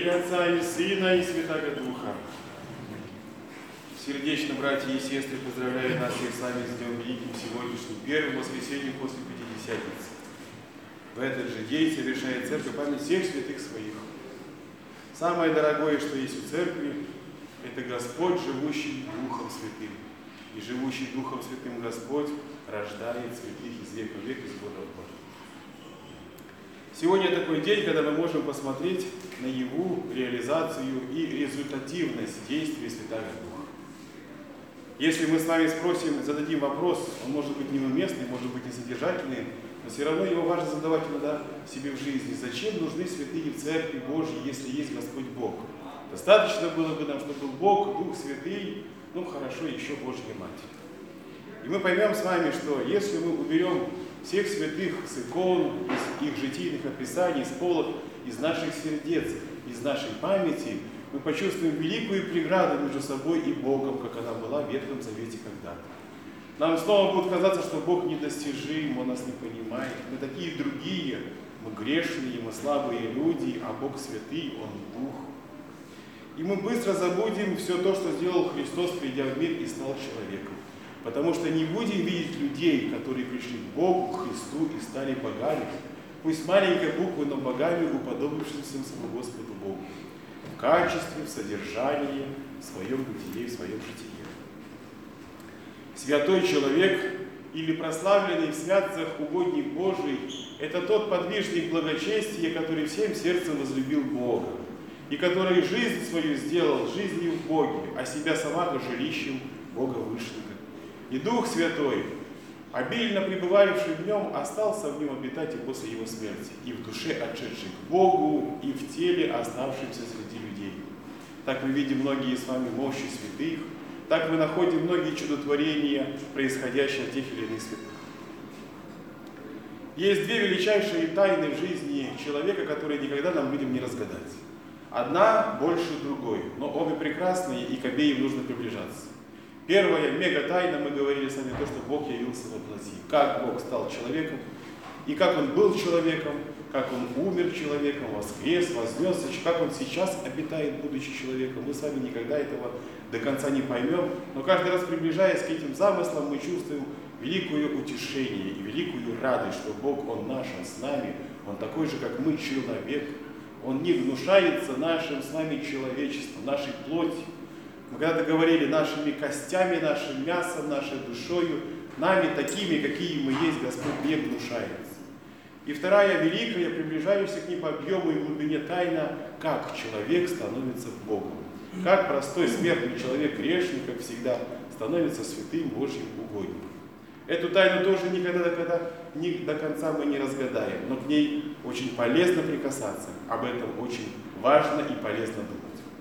имя Отца и Сына и Святаго Духа. Сердечно, братья и сестры, поздравляю нас всех с вами с Днем Великим сегодняшним, первым воскресеньем после Пятидесятницы. В этот же день совершает Церковь память всех святых своих. Самое дорогое, что есть у Церкви, это Господь, живущий Духом Святым. И живущий Духом Святым Господь рождает святых из века в век, из года в год. Сегодня такой день, когда мы можем посмотреть на его реализацию и результативность действий Святаго Духа. Если мы с вами спросим, зададим вопрос, он может быть неуместный, может быть несодержательный, но все равно его важно задавать иногда себе в жизни. Зачем нужны святые в Церкви Божьей, если есть Господь Бог? Достаточно было бы нам, чтобы был Бог, Дух Святый, ну хорошо, еще Божья Матерь. И мы поймем с вами, что если мы уберем всех святых с икон, из их житийных описаний, из полок, из наших сердец, из нашей памяти, мы почувствуем великую преграду между собой и Богом, как она была в Ветхом Завете когда-то. Нам снова будет казаться, что Бог недостижим, Он нас не понимает. Мы такие другие, мы грешные, мы слабые люди, а Бог святый, Он Дух. И мы быстро забудем все то, что сделал Христос, придя в мир и стал человеком. Потому что не будем видеть людей, которые пришли к Богу, к Христу и стали богами, пусть маленькой буквы, но богами, уподобившимся своему Господу Богу, в качестве, в содержании, в своем бытие, в своем житии. Святой человек или прославленный в святцах угодник Божий – это тот подвижник благочестия, который всем сердцем возлюбил Бога, и который жизнь свою сделал жизнью в Боге, а себя самого жилищем Бога Вышнего. И Дух Святой, обильно пребывающий в нем, остался в нем обитать и после его смерти, и в душе отшедшей к Богу, и в теле оставшемся среди людей. Так мы видим многие с вами мощи святых, так мы находим многие чудотворения, происходящие от тех или иных святых. Есть две величайшие тайны в жизни человека, которые никогда нам, людям, не разгадать. Одна больше другой, но обе прекрасные, и к обеим нужно приближаться. Первая мега-тайна, мы говорили с вами, то, что Бог явился во плоти. Как Бог стал человеком, и как Он был человеком, как Он умер человеком, воскрес, вознесся, как Он сейчас обитает, будучи человеком. Мы с вами никогда этого до конца не поймем, но каждый раз, приближаясь к этим замыслам, мы чувствуем великое утешение и великую радость, что Бог, Он наш, Он с нами, Он такой же, как мы, человек. Он не гнушается нашим с вами человечеством, нашей плотью. Мы когда-то говорили, нашими костями, нашим мясом, нашей душою, нами такими, какие мы есть, Господь не гнушается. И вторая великая, приближающаяся к ней по объему и глубине тайна, как человек становится Богом. Как простой смертный человек, грешник, как всегда, становится святым Божьим угодником. Эту тайну тоже никогда до конца мы не разгадаем, но к ней очень полезно прикасаться. Об этом очень важно и полезно думать.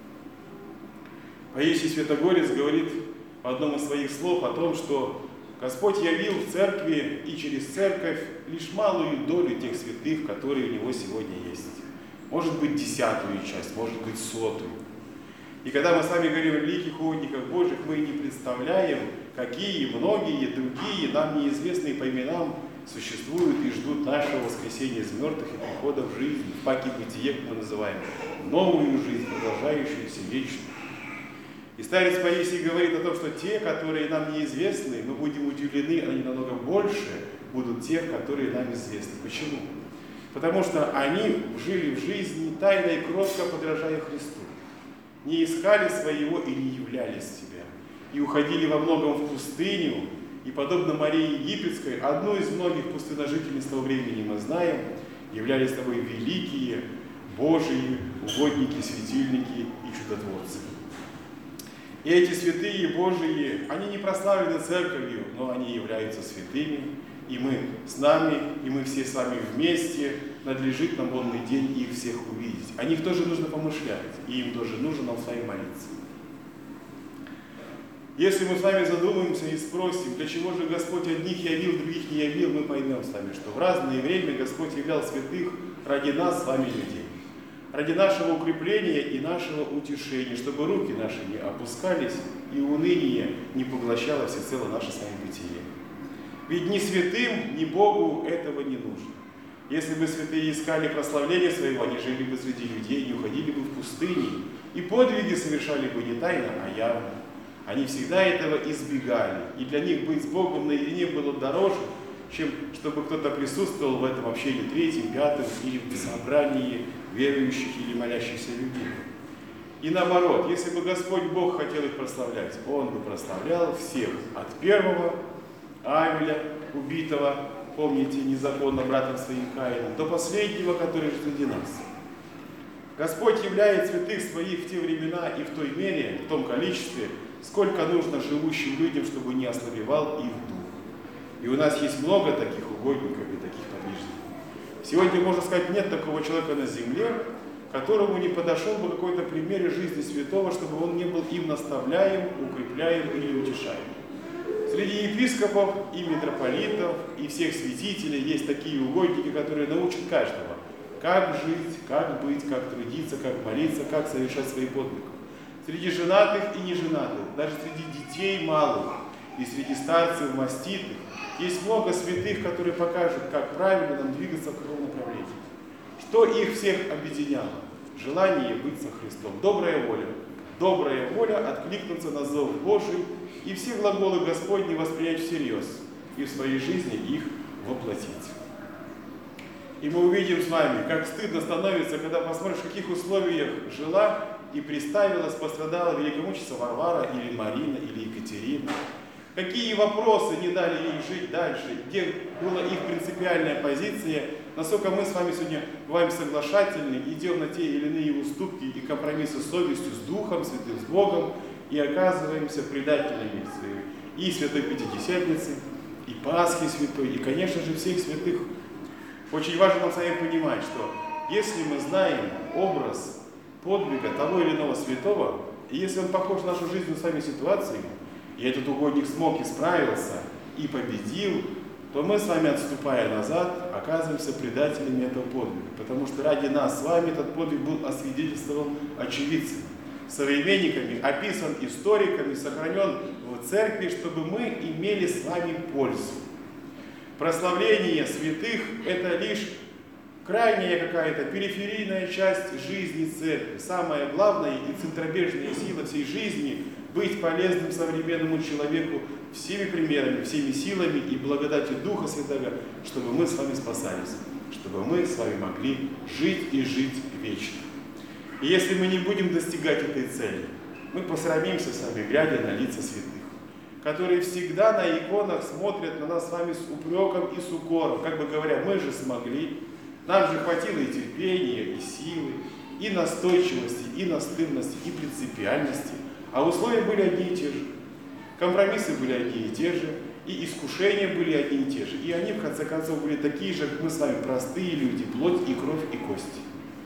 Паисий Святогорец говорит в одном из своих слов о том, что Господь явил в Церкви и через Церковь лишь малую долю тех святых, которые у Него сегодня есть. Может быть, 10-ю часть, может быть, 100-ю. И когда мы с вами говорим о великих угодниках Божьих, мы не представляем, какие многие другие нам неизвестные по именам существуют и ждут нашего воскресения из мертвых и прихода в жизнь, в паки бытие, как мы называем, новую жизнь, продолжающуюся вечную. И старец Паисий говорит о том, что те, которые нам неизвестны, мы будем удивлены, они намного больше будут тех, которые нам известны. Почему? Потому что они жили в жизни тайно и кротко, подражая Христу. Не искали своего и не являлись себя. И уходили во многом в пустыню, и, подобно Марии Египетской, одну из многих пустыножительниц того времени мы знаем, являлись собой великие Божьи угодники, светильники и чудотворцы. И эти святые Божии, они не прославлены Церковью, но они являются святыми, и мы с нами, и мы все с вами вместе, надлежит нам онный день их всех увидеть. О них тоже нужно помышлять, и им тоже нужно нам с вами молиться. Если мы с вами задумаемся и спросим, для чего же Господь одних явил, других не явил, мы поймем с вами, что в разное время Господь являл святых ради нас с вами людей. Ради нашего укрепления и нашего утешения, чтобы руки наши не опускались и уныние не поглощало всецело наше с вами бытие. Ведь ни святым, ни Богу этого не нужно. Если бы святые искали прославления своего, они жили бы среди людей, не уходили бы в пустыни, и подвиги совершали бы не тайно, а явно. Они всегда этого избегали, и для них быть с Богом наедине было дороже, чем чтобы кто-то присутствовал в этом общении третьим, пятым, или в собрании верующих или молящихся людей. И наоборот, если бы Господь Бог хотел их прославлять, Он бы прославлял всех, от первого Авеля, убитого, помните, незаконно братом своим Каином, до последнего, который среди нас. Господь являет святых своих в те времена и в той мере, в том количестве, сколько нужно живущим людям, чтобы не ослабевал их дух. И у нас есть много таких угодников и таких подвижников. Сегодня, можно сказать, нет такого человека на земле, которому не подошел бы какой-то пример жизни святого, чтобы он не был им наставляем, укрепляем или утешаем. Среди епископов и митрополитов, и всех святителей есть такие угодники, которые научат каждого, как жить, как быть, как трудиться, как молиться, как совершать свои подвиги. Среди женатых и неженатых, даже среди детей малых и среди старцев маститых есть много святых, которые покажут, как правильно нам двигаться в каком направлении. Что их всех объединяло? Желание быть со Христом, добрая воля. Добрая воля откликнуться на зов Божий и все глаголы Господни воспринять всерьез и в своей жизни их воплотить. И мы увидим с вами, как стыдно становится, когда посмотришь, в каких условиях жила и приставилась, пострадала великомученица Варвара или Марина или Екатерина. Какие вопросы не дали ей жить дальше, где была их принципиальная позиция, насколько мы с вами сегодня бываем соглашательны, идем на те или иные уступки и компромиссы с совестью, с Духом Святым, с Богом, и оказываемся предателями и Святой Пятидесятницы, и Пасхи Святой, и, конечно же, всех святых. Очень важно нам с вами понимать, что если мы знаем образ подвига того или иного святого, и если он похож на нашу жизненную с вами ситуацию, и этот угодник смог и справился, и победил, то мы с вами, отступая назад, оказываемся предателями этого подвига. Потому что ради нас с вами этот подвиг был освидетельствован очевидцами, современниками, описан историками, сохранен в церкви, чтобы мы имели с вами пользу. Прославление святых – это лишь крайняя какая-то периферийная часть жизни церкви. Самая главная и центробежная сила всей жизни – быть полезным современному человеку всеми примерами, всеми силами и благодатью Духа Святого, чтобы мы с вами спасались, чтобы мы с вами могли жить и жить вечно. И если мы не будем достигать этой цели, мы посрамимся с вами, глядя на лица святых, которые всегда на иконах смотрят на нас с вами с упреком и с укором, как бы говоря, мы же смогли, нам же хватило и терпения, и силы, и настойчивости, и настырности, и принципиальности, а условия были одни и те же, компромиссы были одни и те же, и искушения были одни и те же, и они в конце концов были такие же, как мы с вами, простые люди, плоть и кровь и кости.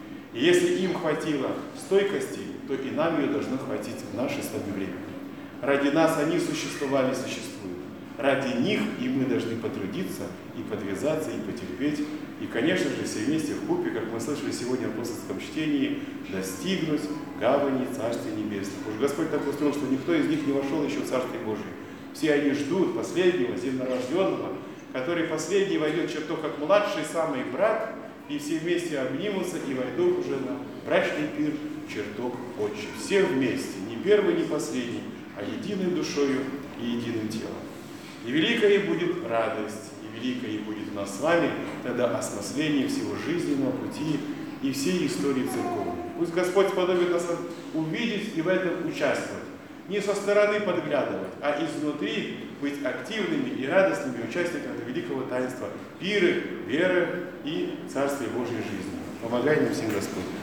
И если им хватило стойкости, то и нам ее должно хватить в наше с вами время. Ради нас они существовали и существуют. Ради них и мы должны потрудиться, и подвязаться, и потерпеть. И, конечно же, все вместе в купе, как мы слышали сегодня в апостольском чтении, достигнуть гавани Царствия Небесного. Уж Господь так устроил, что никто из них не вошел еще в Царствие Божие. Все они ждут последнего, земнорожденного, который последний войдет в чертог как младший самый брат, и все вместе обнимутся и войдут уже на брачный пир, чертог отчий. Все вместе, ни первый, ни последний, а единой душою и единым телом. И великая будет радость, и великое будет у нас с вами тогда осмысление всего жизненного пути и всей истории церковной. Пусть Господь сподобит нас увидеть и в этом участвовать. Не со стороны подглядывать, а изнутри быть активными и радостными участниками великого таинства пиры, веры и Царствия Божьей жизни. Помогай нам всем Господь.